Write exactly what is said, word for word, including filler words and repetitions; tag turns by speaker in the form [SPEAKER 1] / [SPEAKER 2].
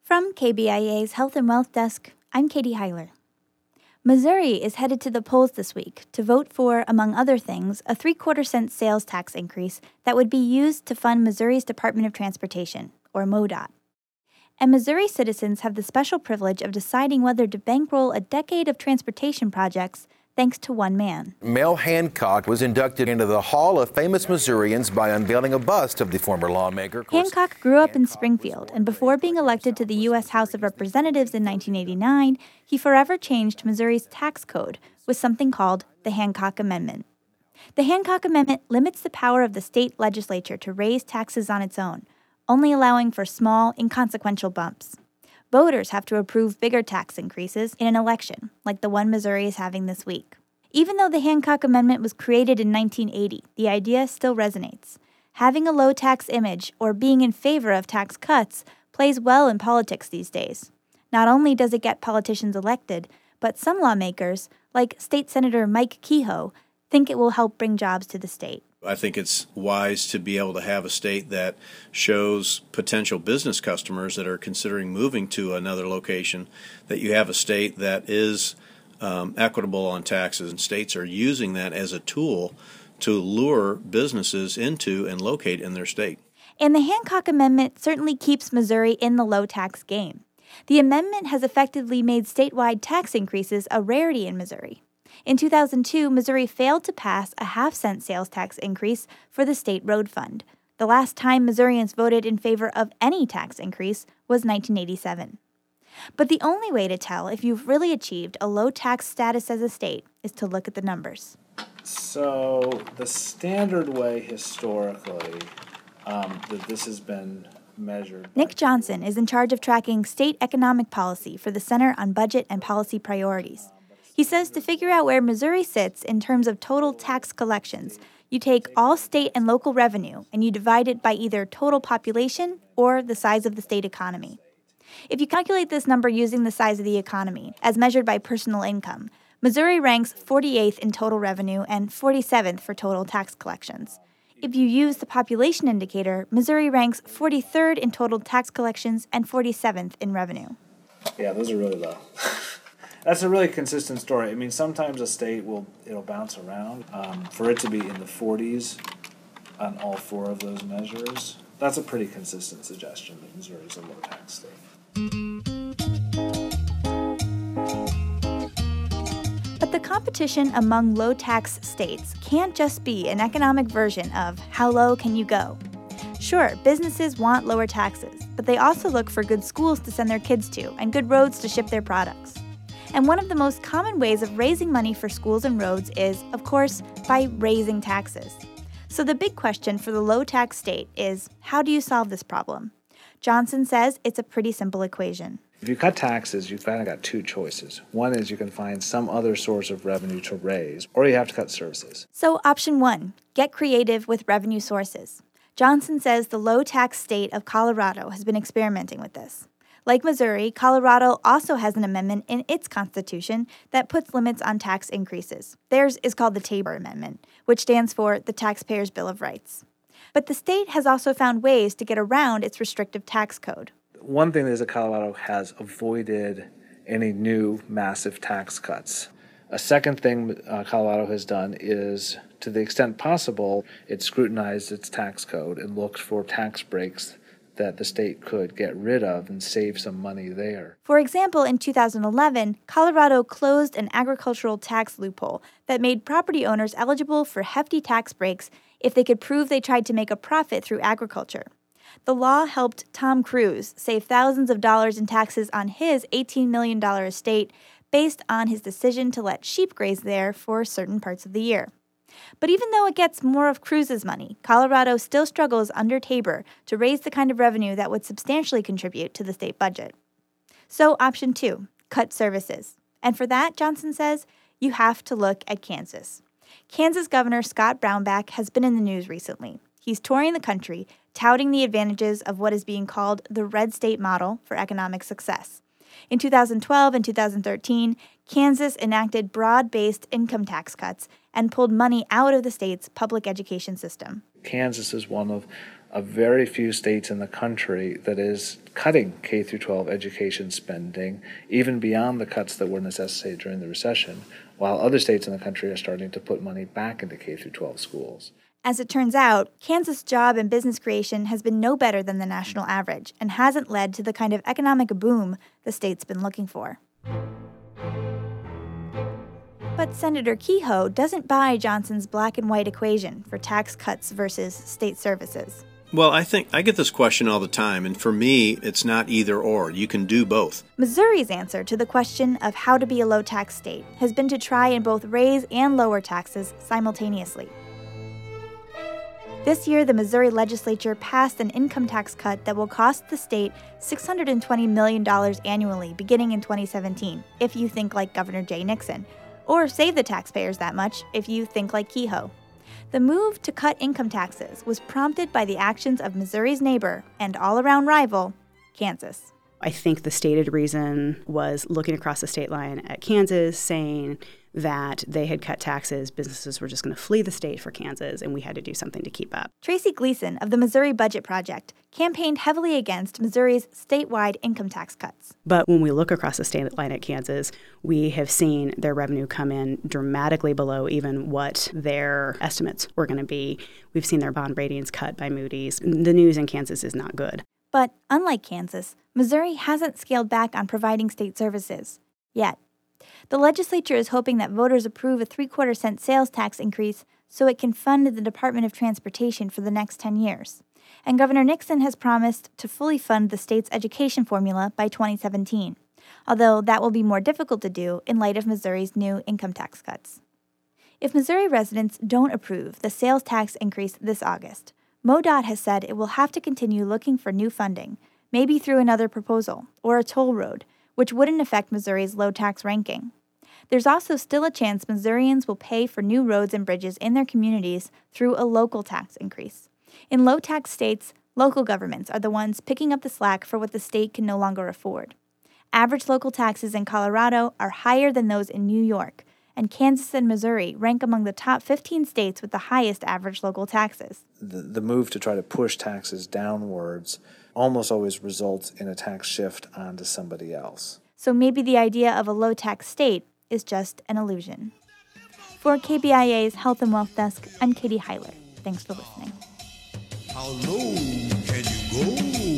[SPEAKER 1] From K B I A's Health and Wealth Desk, I'm Katie Heiler. Missouri is headed to the polls this week to vote for, among other things, a three-quarter cent sales tax increase that would be used to fund Missouri's Department of Transportation, or MoDOT. And Missouri citizens have the special privilege of deciding whether to bankroll a decade of transportation projects thanks to one man.
[SPEAKER 2] Mel Hancock was inducted into the Hall of Famous Missourians by unveiling a bust of the former lawmaker.
[SPEAKER 1] Hancock grew up in Springfield, and before being elected to the U S House of Representatives in nineteen eighty-nine, he forever changed Missouri's tax code with something called the Hancock Amendment. The Hancock Amendment limits the power of the state legislature to raise taxes on its own, only allowing for small, inconsequential bumps. Voters have to approve bigger tax increases in an election, like the one Missouri is having this week. Even though the Hancock Amendment was created in nineteen eighty, the idea still resonates. Having a low tax image or being in favor of tax cuts plays well in politics these days. Not only does it get politicians elected, but some lawmakers, like State Senator Mike Kehoe, think it will help bring jobs to the state.
[SPEAKER 3] I think it's wise to be able to have a state that shows potential business customers that are considering moving to another location that you have a state that is um, equitable on taxes, and states are using that as a tool to lure businesses into and locate in their state.
[SPEAKER 1] And the Hancock Amendment certainly keeps Missouri in the low tax game. The amendment has effectively made statewide tax increases a rarity in Missouri. In two thousand two, Missouri failed to pass a half-cent sales tax increase for the state road fund. The last time Missourians voted in favor of any tax increase was nineteen eighty-seven. But the only way to tell if you've really achieved a low tax status as a state is to look at the numbers.
[SPEAKER 4] So the standard way historically um, that this has been measured.
[SPEAKER 1] Nick Johnson is in charge of tracking state economic policy for the Center on Budget and Policy Priorities. He says to figure out where Missouri sits in terms of total tax collections, you take all state and local revenue and you divide it by either total population or the size of the state economy. If you calculate this number using the size of the economy, as measured by personal income, Missouri ranks forty-eighth in total revenue and forty-seventh for total tax collections. If you use the population indicator, Missouri ranks forty-third in total tax collections and forty-seventh in revenue.
[SPEAKER 4] Yeah, those are really low. That's a really consistent story. I mean, sometimes a state will, it'll bounce around. Um, for it to be in the forties on all four of those measures, that's a pretty consistent suggestion that Missouri is a low tax state.
[SPEAKER 1] But the competition among low tax states can't just be an economic version of how low can you go. Sure, businesses want lower taxes, but they also look for good schools to send their kids to and good roads to ship their products. And one of the most common ways of raising money for schools and roads is, of course, by raising taxes. So the big question for the low-tax state is, how do you solve this problem? Johnson says it's a pretty simple equation.
[SPEAKER 4] If you cut taxes, you've kind of got two choices. One is you can find some other source of revenue to raise, or you have to cut services.
[SPEAKER 1] So option one, get creative with revenue sources. Johnson says the low-tax state of Colorado has been experimenting with this. Like Missouri, Colorado also has an amendment in its constitution that puts limits on tax increases. Theirs is called the Tabor Amendment, which stands for the Taxpayers' Bill of Rights. But the state has also found ways to get around its restrictive tax code.
[SPEAKER 4] One thing is that Colorado has avoided any new massive tax cuts. A second thing uh, Colorado has done is, to the extent possible, it scrutinized its tax code and looked for tax breaks that the state could get rid of and save some money there.
[SPEAKER 1] For example, in two thousand eleven, Colorado closed an agricultural tax loophole that made property owners eligible for hefty tax breaks if they could prove they tried to make a profit through agriculture. The law helped Tom Cruise save thousands of dollars in taxes on his eighteen million dollars estate based on his decision to let sheep graze there for certain parts of the year. But even though it gets more of Cruise's money, Colorado still struggles under Tabor to raise the kind of revenue that would substantially contribute to the state budget. So option two, cut services. And for that, Johnson says, you have to look at Kansas. Kansas Governor Scott Brownback has been in the news recently. He's touring the country, touting the advantages of what is being called the red state model for economic success. In two thousand twelve and two thousand thirteen, Kansas enacted broad-based income tax cuts and pulled money out of the state's public education system.
[SPEAKER 4] Kansas is one of of very few states in the country that is cutting K through twelve education spending, even beyond the cuts that were necessitated during the recession, while other states in the country are starting to put money back into K through twelve schools.
[SPEAKER 1] As it turns out, Kansas job and business creation has been no better than the national average and hasn't led to the kind of economic boom the state's been looking for. But Senator Kehoe doesn't buy Johnson's black and white equation for tax cuts versus state services.
[SPEAKER 3] Well, I think I get this question all the time, and for me, it's not either or. You can do both.
[SPEAKER 1] Missouri's answer to the question of how to be a low-tax state has been to try and both raise and lower taxes simultaneously. This year, the Missouri legislature passed an income tax cut that will cost the state six hundred twenty million dollars annually beginning in twenty seventeen, if you think like Governor Jay Nixon, or save the taxpayers that much if you think like Kehoe. The move to cut income taxes was prompted by the actions of Missouri's neighbor and all-around rival, Kansas.
[SPEAKER 5] I think the stated reason was looking across the state line at Kansas, saying that they had cut taxes, businesses were just going to flee the state for Kansas, and we had to do something to keep up.
[SPEAKER 1] Tracy Gleason of the Missouri Budget Project campaigned heavily against Missouri's statewide income tax cuts.
[SPEAKER 5] But when we look across the state line at Kansas, we have seen their revenue come in dramatically below even what their estimates were going to be. We've seen their bond ratings cut by Moody's. The news in Kansas is not good.
[SPEAKER 1] But unlike Kansas, Missouri hasn't scaled back on providing state services yet. The legislature is hoping that voters approve a three-quarter cent sales tax increase so it can fund the Department of Transportation for the next ten years. And Governor Nixon has promised to fully fund the state's education formula by twenty seventeen, although that will be more difficult to do in light of Missouri's new income tax cuts. If Missouri residents don't approve the sales tax increase this August, MoDOT has said it will have to continue looking for new funding, maybe through another proposal or a toll road, which wouldn't affect Missouri's low tax ranking. There's also still a chance Missourians will pay for new roads and bridges in their communities through a local tax increase. In low-tax states, local governments are the ones picking up the slack for what the state can no longer afford. Average local taxes in Colorado are higher than those in New York, and Kansas and Missouri rank among the top fifteen states with the highest average local taxes.
[SPEAKER 4] The, the move to try to push taxes downwards almost always results in a tax shift onto somebody else.
[SPEAKER 1] So maybe the idea of a low-tax state is just an illusion. For K B I A's Health and Wealth Desk, I'm Katie Heiler. Thanks for listening.
[SPEAKER 6] How low can you go?